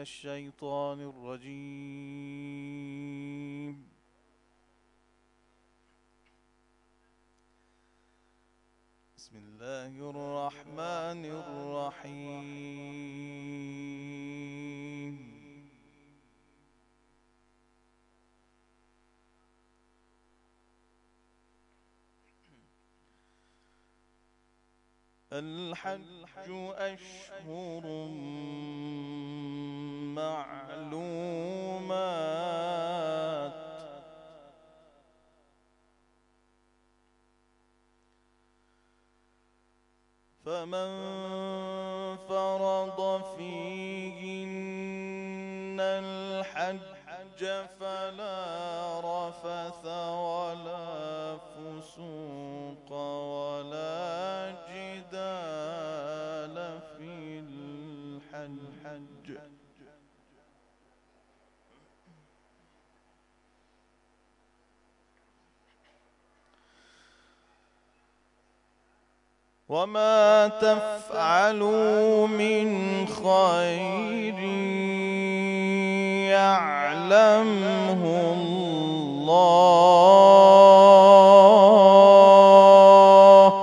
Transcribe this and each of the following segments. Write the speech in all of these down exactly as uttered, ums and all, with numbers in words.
الشيطان الرجيم. بسم الله الرحمن الرحيم. الحج أشهر معلومات، فمن فرض فيهن الحج فلا رفث ولا فسوق ولا جدال في الحج، وما تفعلوا من خير يعلمه الله،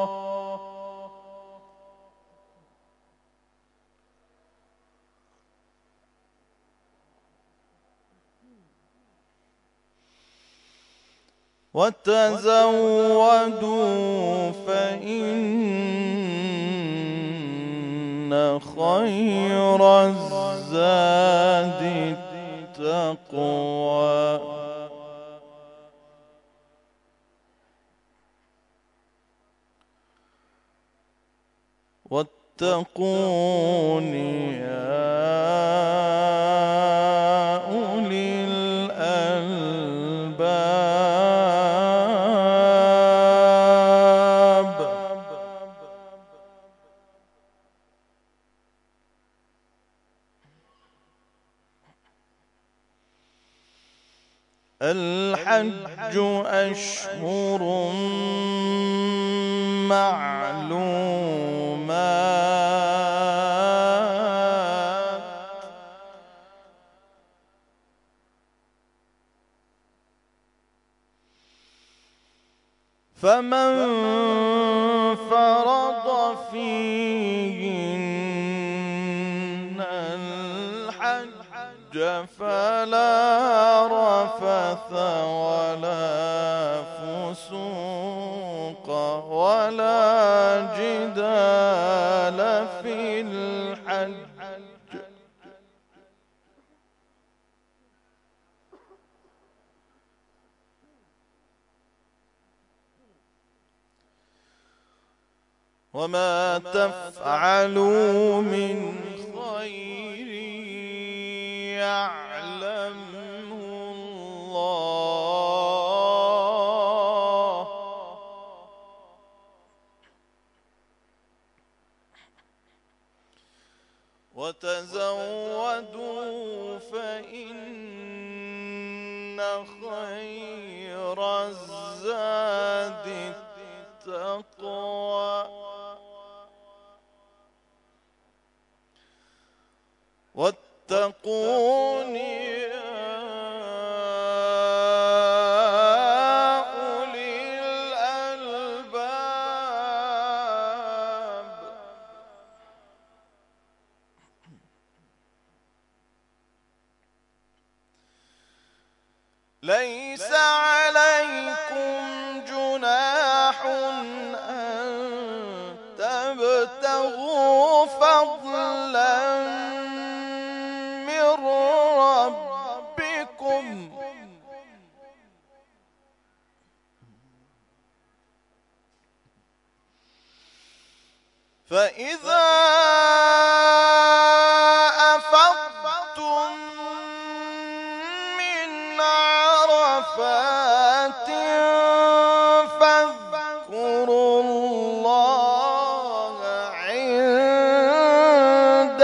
وتزودوا فإن خير الزاد التقوى، واتقون يا أولي الألباب. الحج أشهر معلومات، فمن فرض فيهن الحج فلا رفث ولا فسوق ولا جدال في الحج، وما تفعلوا من خير يعلمه الله، وتزودوا فإن خير الزاد التقوى، واتقون يا أولي الألباب. ليس عليكم جناح أن تبتغوا فضلا من ربكم، فإذا أفضتم من عرفات فاذكروا الله عند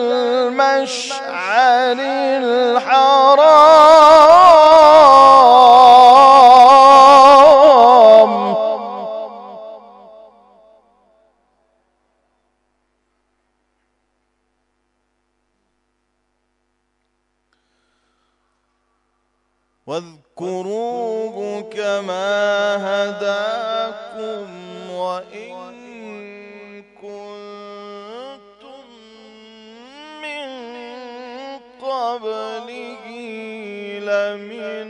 المشعر الحرام، واذكروه كما هداكم وإن كنتم من قبله لمن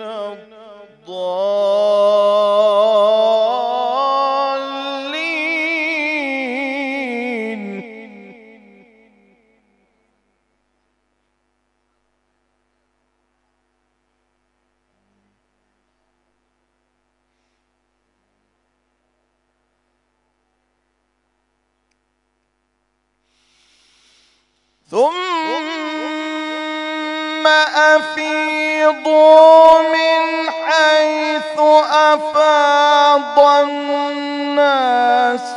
الضالين. ثم أفيضوا من حيث أفاض الناس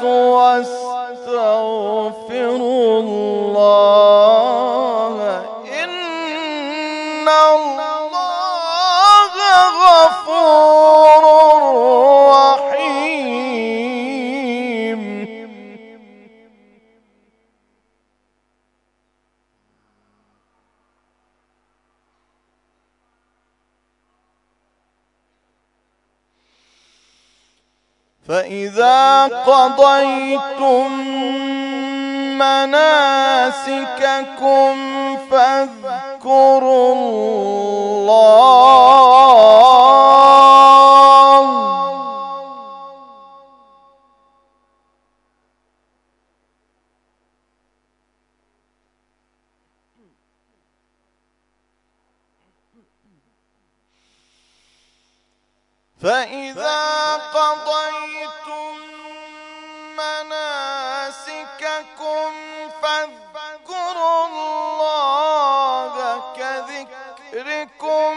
واستغفروا الله إن الله غفور رحيم. فإذا قضيتم مناسككم فاذكروا الله فإذا قضيتم مناسككم فاذكروا الله كذكركم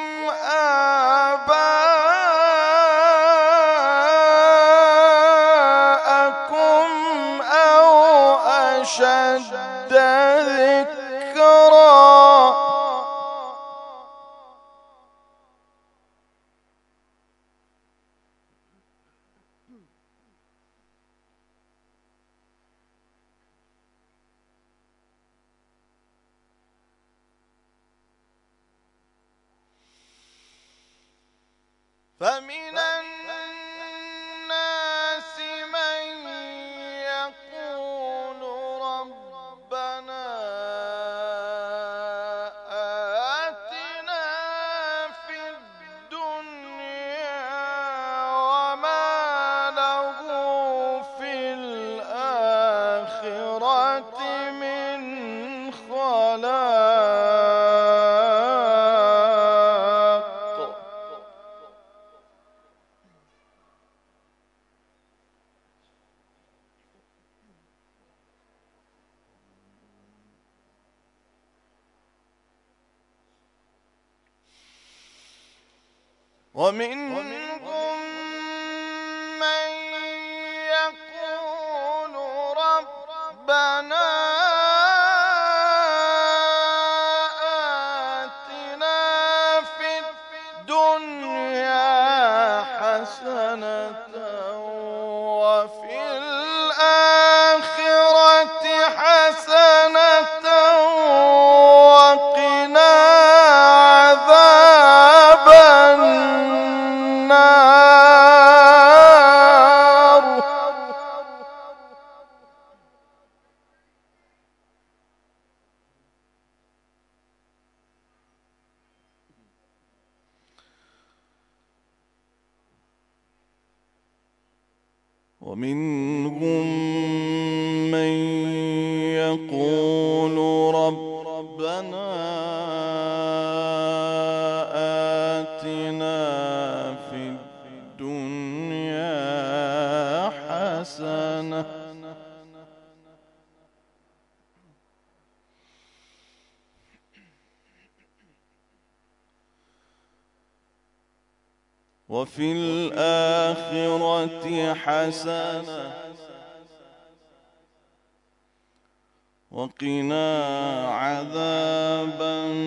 آباءكم أو أشد ذكرا. فمن الناس من يقول ربنا آتنا في الدنيا وما له في الآخرة من خلاق. ومنهم من يقول ربنا آتنا في الدنيا حسنة وفي الآخرة حسنة وقنا عذاب النار. ومنهم من يقول ربنا آتنا في الدنيا حسنة وفي الآخرة حسنة وقنا عذاب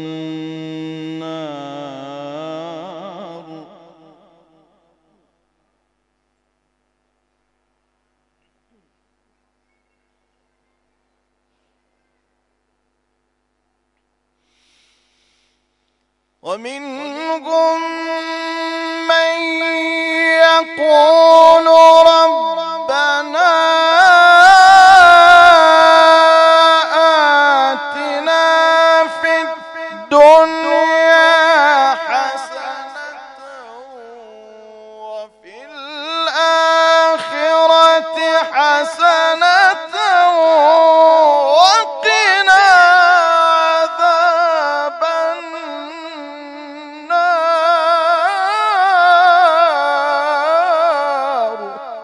النار. ومنهم يقول ربنا آتنا في الدنيا حسنة وفي الآخرة حسنة وقنا عذاب النار.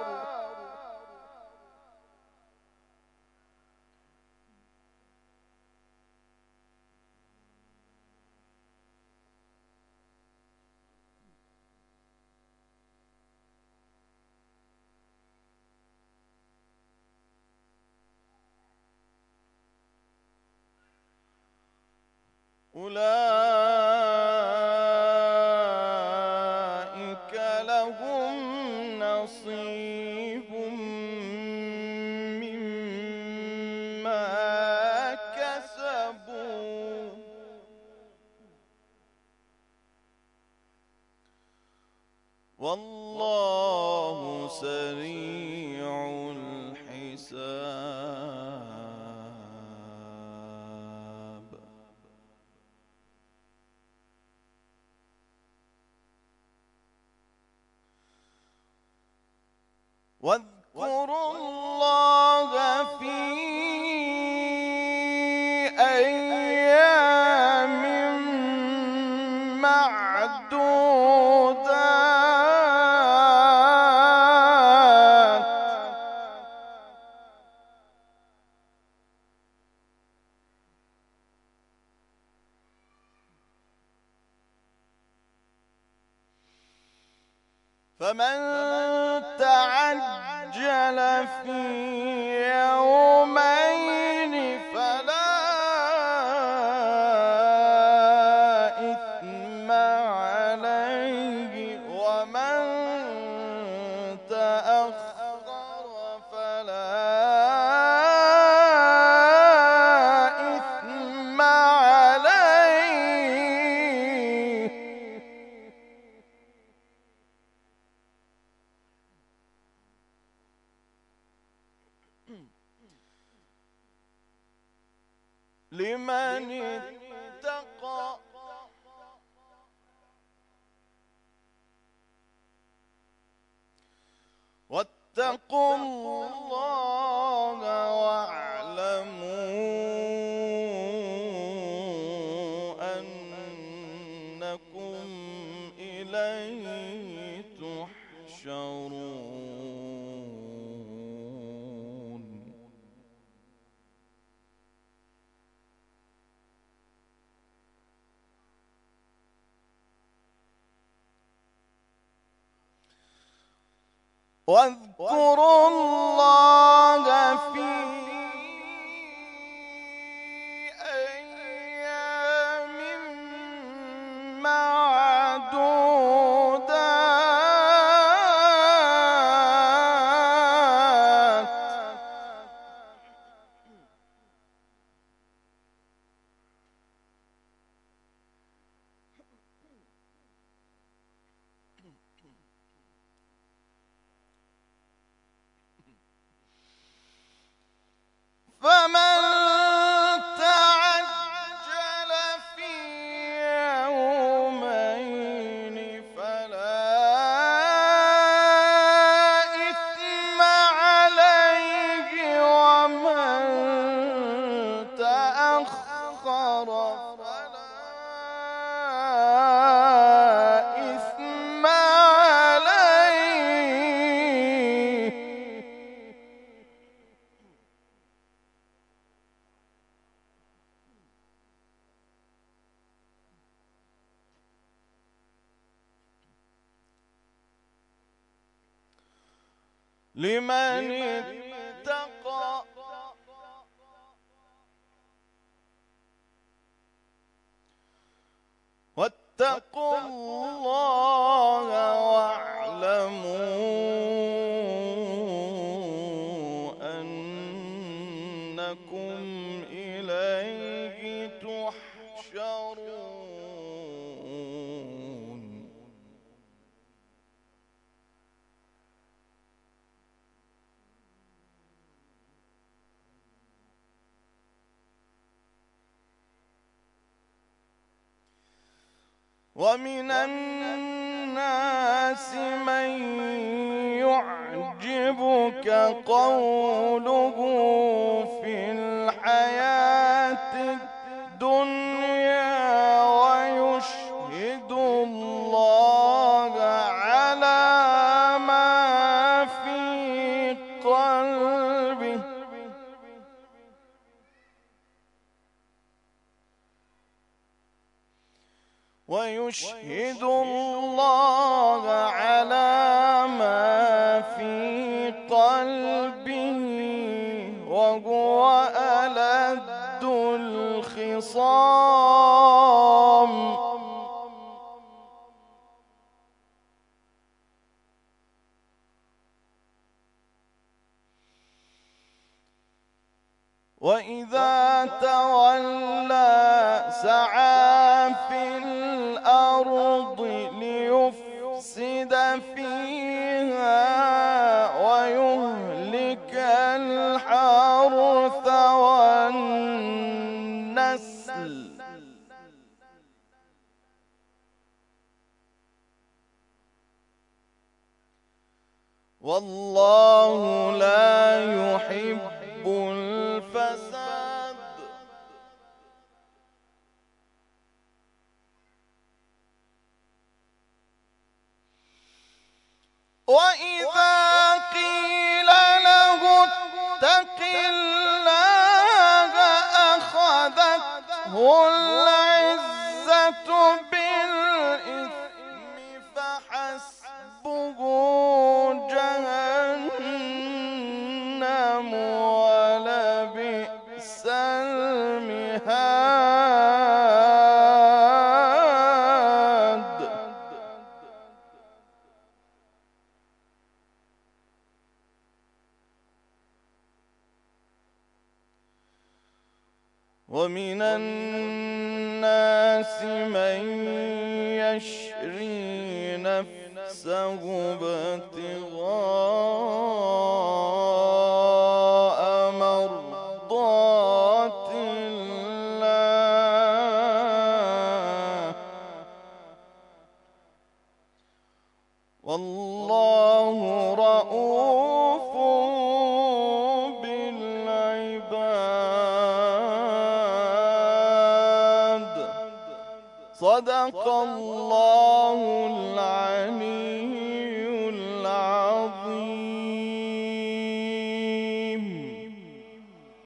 أولئك لهم نصيب مما كسبوا والله سريع الحساب. واذكروا الله في أيام معدودات فمن تعجل في يومين فلا إثم عليه ومن تأخر فلا إثم عليه لمن اتقى. واتقوا الله واعلموا أنكم إليه تحشرون. واذكروا الله في أيام معدودات فمن تعجل في يومين فلا إثم عليه ومن تأخر فلا إثم عليه لمن اتقى. واتقوا الله واعلموا أنكم إليه تحشرون. ومن الناس من يعجبك قوله في الحياة الدنيا ويشهد الله على ما في قلبه ويشهد الله على ما في قلبه وهو ألد الخصام وإذا تولى سعى في الأرض ليفسد فيها ويهلك الحرث والنسل والله لا يحب الفساد. وإذا قيل له اتق الله أخذته العزة بالإثم فحسبه جهنم ولبئس المهاد. ومن الناس من يشري نفسه ابتغاء مرضات الله والله رؤوف بالعباد. صدق الله العلي